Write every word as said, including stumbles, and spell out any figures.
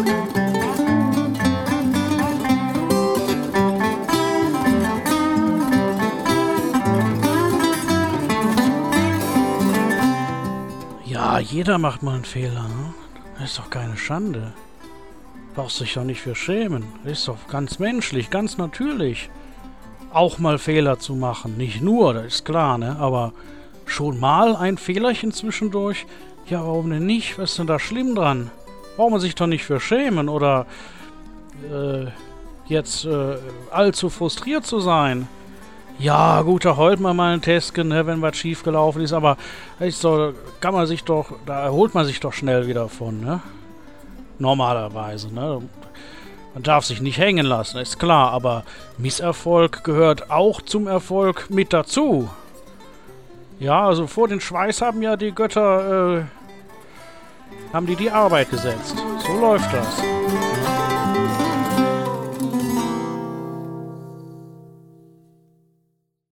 Ja, jeder macht mal einen Fehler, ne? Das ist doch keine Schande. Brauchst dich doch nicht für schämen. Das ist doch ganz menschlich, ganz natürlich. Auch mal Fehler zu machen. Nicht nur, das ist klar, ne? Aber schon mal ein Fehlerchen zwischendurch? Ja, warum denn nicht? Was ist denn da schlimm dran? Braucht man sich doch nicht für schämen oder äh, jetzt äh, allzu frustriert zu sein. Ja, gut, da heult man mal einen Tesken, ne, wenn was schief gelaufen ist, aber ist so, kann man sich doch, da erholt man sich doch schnell wieder von, ne? Normalerweise, ne? Man darf sich nicht hängen lassen, ist klar, aber Misserfolg gehört auch zum Erfolg mit dazu. Ja, also vor den Schweiß haben ja die Götter, äh, haben die die Arbeit gesetzt. So läuft das.